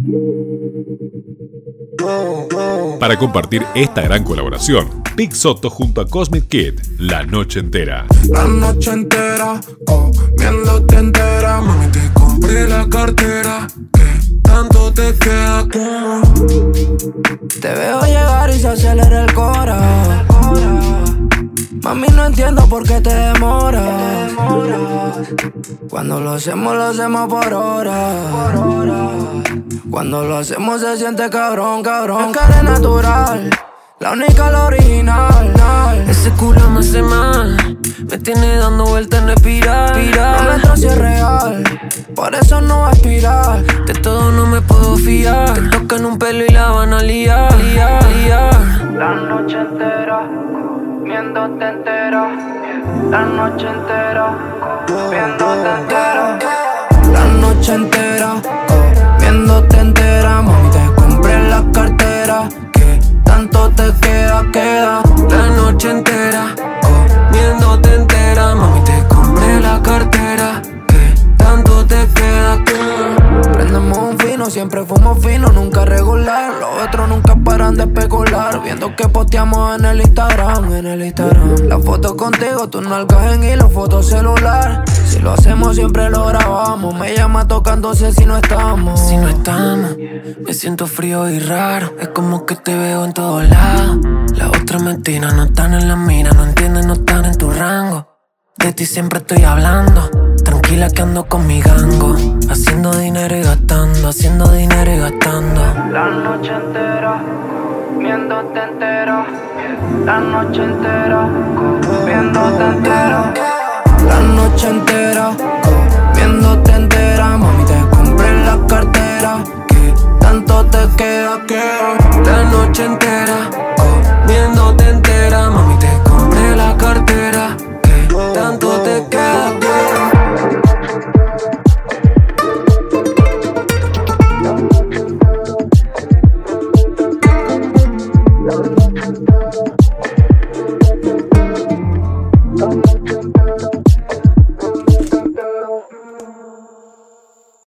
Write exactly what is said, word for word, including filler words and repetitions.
Para compartir esta gran colaboración, Big Soto junto a Cosmic Kid, La Noche Entera. La noche entera, comiéndote entera, mami, te compré la cartera, que tanto te queda como. Te veo llegar y se acelera el cora. Mami, no entiendo por qué te demoras. Cuando lo hacemos, lo hacemos por hora. Cuando lo hacemos se siente cabrón, cabrón. Es que eres natural, la única, la original. Ese culo me hace mal, me tiene dando vueltas en espiral. No me entro si es real, por eso no va a aspirar. De todo no me puedo fiar, te tocan un pelo y la van a liar, liar, liar. La noche entera, viéndote entera. La noche entera, viéndote entera. La noche entera, viéndote entera. Mami, te compré la cartera, que tanto te queda, queda. La noche entera, viéndote entera. Mami, te compré la cartera, que tanto te queda, queda. Prendemos un fino, siempre fumo fino, nunca regular. Los otros nunca paran de especular, viendo que posteamos en el Instagram, en el Instagram. La foto contigo, tú nalgas en hilo, foto celular. Si lo hacemos siempre lo grabamos. Me llama tocándose si no estamos. Si no estamos, me siento frío y raro. Es como que te veo en todos lados. Las otras mentiras no están en la mira, no entienden, no están en tu rango. De ti siempre estoy hablando, tranquila que ando con mi gango. Haciendo dinero y gastando, haciendo dinero y gastando. La noche entera, viéndote entera. La noche entera, viéndote entera. La noche entera, viéndote entera. Mami, te compré la cartera, que tanto te queda, queda. La noche entera, viéndote entera, mami.